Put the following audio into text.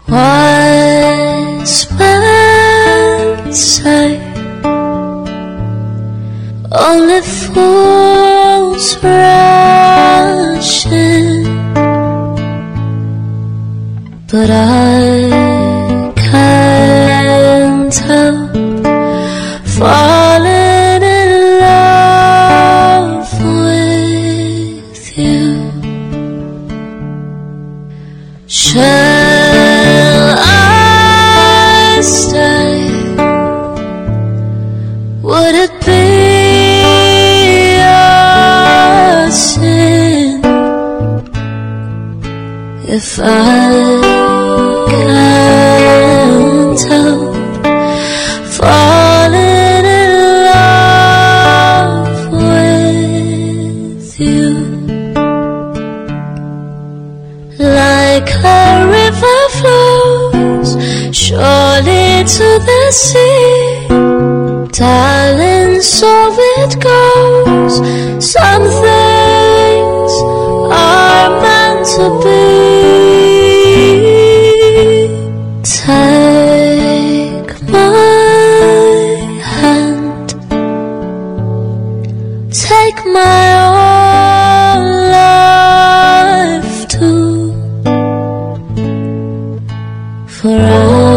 Wise men say only fools rush in, but I can't help falling in love with you. Shall I stay? Would it be a sin if I can't help falling in love with you? Like a river flows surely to the sea, darling, so it goes. Some things are meant to be. Take my hand, take my whole life too, for I